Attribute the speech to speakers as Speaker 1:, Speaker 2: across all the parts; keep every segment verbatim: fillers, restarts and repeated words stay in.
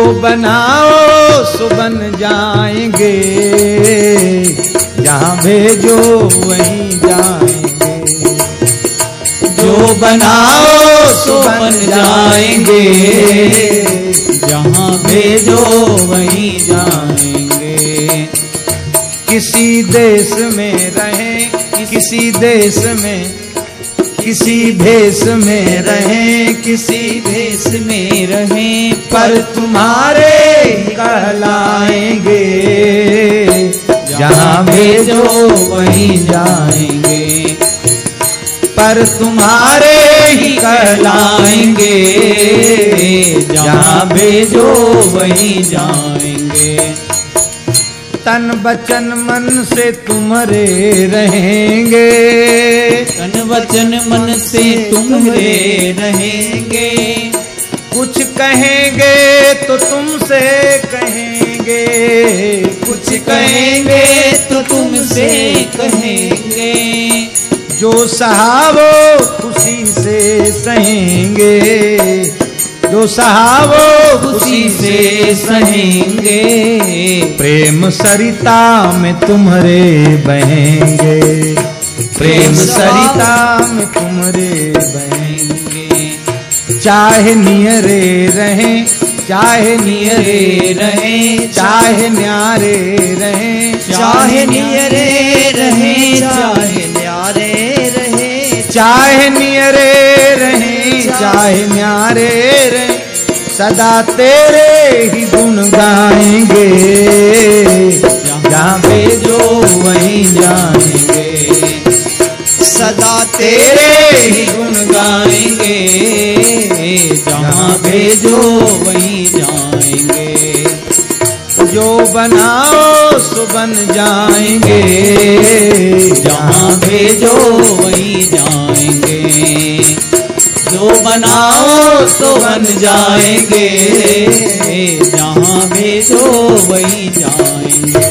Speaker 1: बनाओ सो बन जाएंगे, जहाँ भेजो वहीं जाएंगे।
Speaker 2: जो बनाओ सो बन जाएंगे, जहाँ भेजो वहीं जाएंगे।
Speaker 1: किसी देश में रहें, किसी देश में, किसी भेष में रहें,
Speaker 2: किसी भेष में रहें,
Speaker 1: पर तुम्हारे ही कहलाएंगे, जहाँ भेजो वहीं जाएंगे। पर तुम्हारे ही कहलाएंगे,
Speaker 2: जहाँ भेजो वहीं जाएंगे।
Speaker 1: तन वचन मन से तुम्हारे रहेंगे,
Speaker 2: तन वचन मन से तुम्हारे रहेंगे।
Speaker 1: कुछ कहेंगे तो तुमसे कहेंगे,
Speaker 2: कुछ कहेंगे तो तुमसे कहेंगे।
Speaker 1: जो सहावो खुशी से सहेंगे, जो सहावो खुशी से सहेंगे। प्रेम सरिता में तुम्हारे बहेंगे, प्रेम सरिता में तुम्हारे बहेंगे। चाहे नियरे रहें, चाहे नियरे रहें, चाहे न्यारे रहें,
Speaker 2: चाहे नियरे रहें, चाहे न्यारे रहें।
Speaker 1: चाहे नियरे रहें, चाहे न्यारे रहें, सदा तेरे ही गुण गाएंगे, जहाँ भेजो वहीं जाएंगे।
Speaker 2: सदा
Speaker 1: तेरे ही गुण गाएंगे,
Speaker 2: जहाँ भेजो वहीं जाएंगे।
Speaker 1: जो बनाओ सो बन जाएंगे,
Speaker 2: जहाँ भेजो वहीं जाएंगे। जो बनाओ सो बन जाएंगे, जहाँ भेजो वहीं जाएंगे।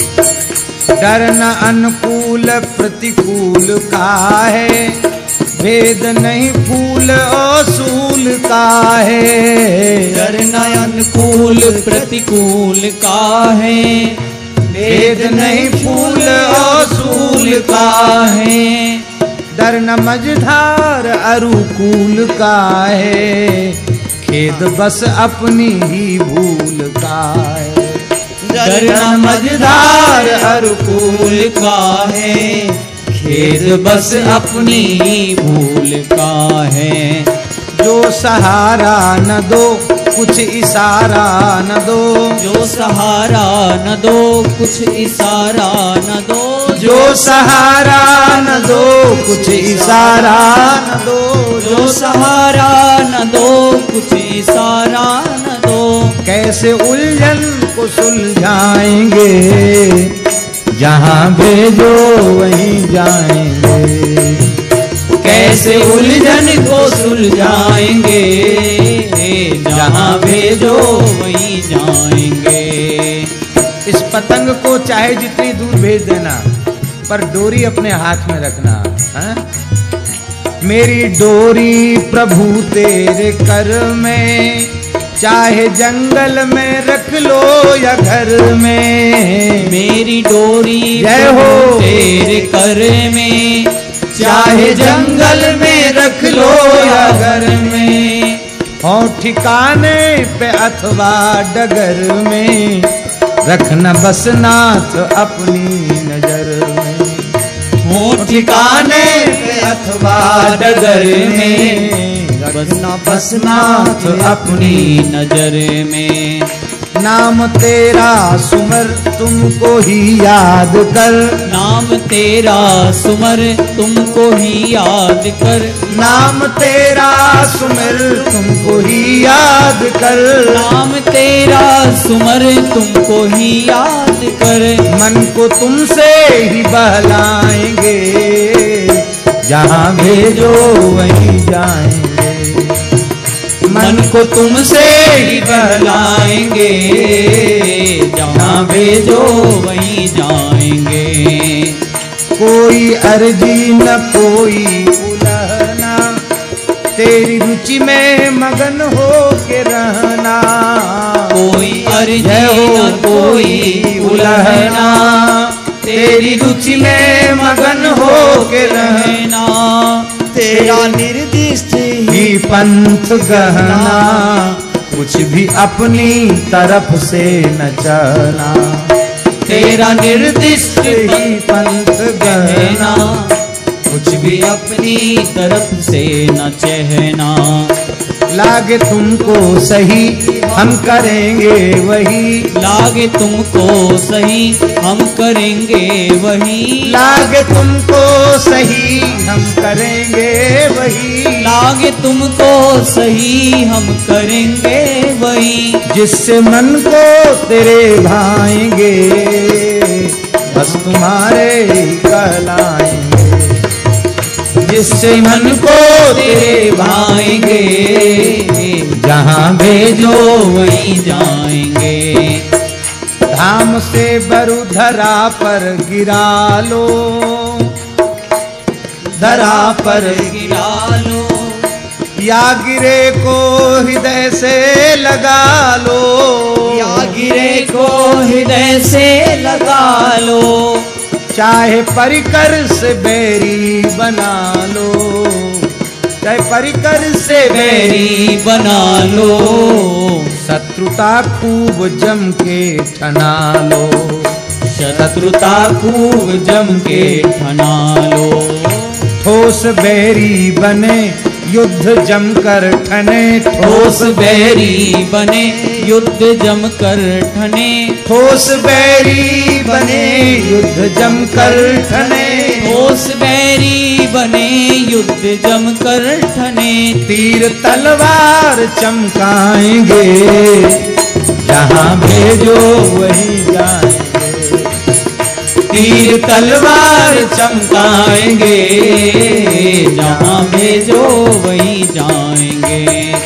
Speaker 1: डर न अनुकूल प्रतिकूल का है, भेद नहीं फूल असूल का है।
Speaker 2: डर न अनुकूल प्रतिकूल का है,
Speaker 1: भेद नहीं फूल असूल का है। डर न मझधार अरुकूल का है, खेद बस अपनी ही भूल का है।
Speaker 2: डर न मझधार अरुकूल का है, खेद बस अपनी ही भूल का है।
Speaker 1: जो सहारा न दो कुछ इशारा न दो,
Speaker 2: जो सहारा न दो कुछ इशारा न दो।
Speaker 1: जो सहारा न दो कुछ इशारा न दो,
Speaker 2: जो सहारा न दो कुछ इशारा न दो।
Speaker 1: कैसे उलझन को सुलझाएंगे, जहाँ भेजो वहीं जाएंगे।
Speaker 2: कैसे उलझन को सुलझाएंगे, जहाँ भेजो वहीं जाएंगे।
Speaker 1: इस पतंग को चाहे जितनी दूर भेज देना, पर डोरी अपने हाथ में रखना। हा? मेरी डोरी प्रभु तेरे कर में, चाहे जंगल में रख लो या घर में।
Speaker 2: मेरी डोरी
Speaker 1: जय हो
Speaker 2: तेरे कर में, चाहे जंगल में रख लो या घर में।
Speaker 1: हो ठिकाने पे अथवा डगर में, रखना बस नाथ अपनी नजर में।
Speaker 2: हो ठिकाने पे अथवा डगर में, रखना बस नाथ अपनी नजर में।
Speaker 1: नाम तेरा सुमर तुमको ही याद कर,
Speaker 2: नाम तेरा सुमर तुमको ही याद कर।
Speaker 1: नाम तेरा सुमर तुमको ही याद कर।
Speaker 2: नाम तेरा सुमर तुमको ही याद कर।
Speaker 1: मन को तुमसे ही बहलाएंगे, जहाँ भेजो वहीं जाएंगे।
Speaker 2: मन को तुमसे ही बहलाएंगे, जहाँ भेजो वहीं जाएंगे।
Speaker 1: कोई अर्जी न कोई उलहना, तेरी रुचि में मगन हो के रहना।
Speaker 2: मर्जी
Speaker 1: जय हो
Speaker 2: न कोई उलहना,
Speaker 1: तेरी रुचि में मगन हो के रहना,
Speaker 2: तेरा निर्दिष्ट
Speaker 1: ही पंथ गहना, कुछ भी अपनी तरफ से न चलना,
Speaker 2: तेरा निर्दिष्ट
Speaker 1: ही पंथ गहना,
Speaker 2: कुछ भी अपनी तरफ से न चहना,
Speaker 1: लागे तुमको सही हम करेंगे वही,
Speaker 2: लागे तुमको सही हम करेंगे वही,
Speaker 1: लागे तुमको सही हम करेंगे वही,
Speaker 2: लागे तुमको सही हम करेंगे वही,
Speaker 1: जिससे मन को तेरे भाएंगे बस तुम्हारे ही कहलाएंगे, जिससे मन को तेरे भाएंगे जहाँ भेजो
Speaker 2: वहीं जाएंगे,
Speaker 1: धाम से बरुधरा पर गिरा लो, धरा पर
Speaker 2: गिरा लो,
Speaker 1: या गिरे को हृदय से लगा लो,
Speaker 2: या गिरे को हृदय से लगा लो,
Speaker 1: चाहे परिकर से बैरी बना लो, चाहे परिकर से
Speaker 2: बैरी बना लो,
Speaker 1: शत्रुता खूब जम के ठना लो,
Speaker 2: शत्रुता खूब जम के ठना लो,
Speaker 1: ठोस बैरी बने युद्ध जमकर ठने,
Speaker 2: ठोस बैरी बने युद्ध जमकर ठने,
Speaker 1: ठोस बैरी बने युद्ध जमकर ठने,
Speaker 2: ठोस बैरी बने युद्ध जमकर ठने,
Speaker 1: तीर तलवार चमकाएंगे जहाँ भेजो वहीं जाएंगे,
Speaker 2: तीर तलवार चमकाएंगे जहाँ भेजो वहीं जाएंगे,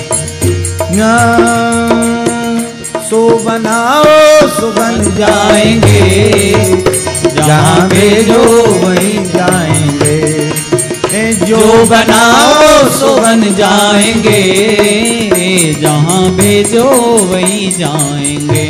Speaker 1: सो बनाओ सो बन जाएंगे जहाँ भेजो वहीं जाएंगे,
Speaker 2: जो बनाओ सो बन जाएंगे जहाँ भेजो वहीं जाएंगे,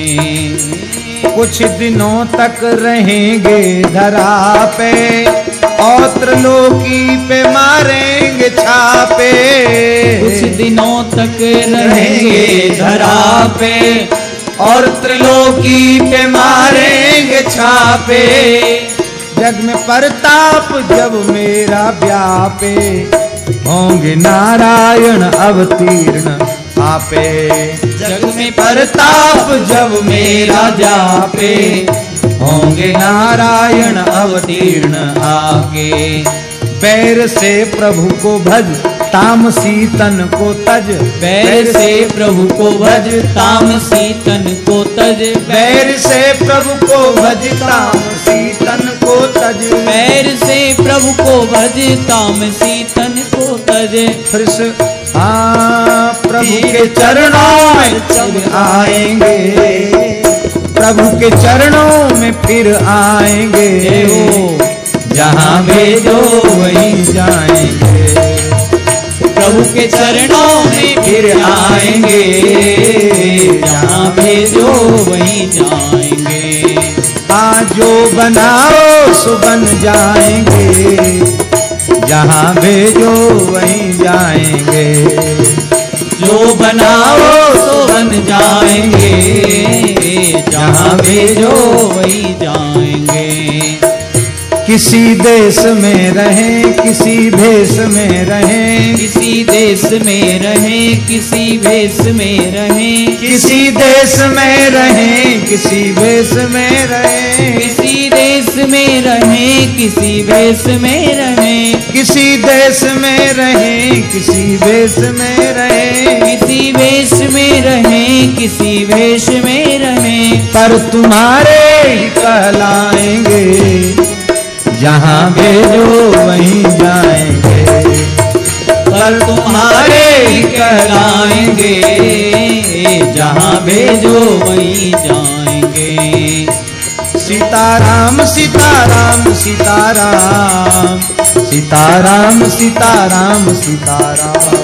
Speaker 1: कुछ दिनों तक रहेंगे धरा पे और त्रिलोकी पे मारेंगे छापे,
Speaker 2: कुछ दिनों तक रहेंगे धरा पे और त्रिलोकी पे मारेंगे छापे,
Speaker 1: जग में परताप जब मेरा व्यापे होंगे नारायण अवतीर्ण आपे,
Speaker 2: जग में परताप जब मेरा जापे
Speaker 1: होंगे नारायण अवतीर्ण आके, पैर से प्रभु को भज तामसी तन को तज,
Speaker 2: पैर से प्रभु को भज तामसी तन को तज,
Speaker 1: पैर से प्रभु को भज तामसी तन को तज,
Speaker 2: पैर से प्रभु को भज तामसी तन को तज,
Speaker 1: फिर से हाँ प्रभु के चरणों में फिर आएंगे, प्रभु के चरणों में फिर आएंगे, जहाँ भेजो वहीं जाएंगे,
Speaker 2: प्रभु के चरणों में फिर आएंगे जहाँ भेजो वहीं जाएंगे,
Speaker 1: आज जो बनाओ सो बन जाएंगे जहाँ भेजो वहीं जाएंगे,
Speaker 2: जो बनाओ सो बन जाएंगे जहाँ भेजो वहीं जाएंगे,
Speaker 1: किसी देश में रहें किसी भेष में रहें,
Speaker 2: किसी देश में रहें किसी भेष में रहें,
Speaker 1: किसी देश में रहें किसी भेष में रहें,
Speaker 2: किसी देश में रहें किसी भेष में रहें,
Speaker 1: किसी देश में रहें किसी भेष में रहें,
Speaker 2: किसी भेष में रहें किसी भेष में रहें,
Speaker 1: पर तुम्हारे ही कहलाएंगे जहाँ भेजो वहीं जाएंगे,
Speaker 2: पर तुम्हारे ही कहलाएंगे जहाँ भेजो वहीं जाएंगे,
Speaker 1: सीताराम सीताराम सीताराम सीताराम सीताराम सीताराम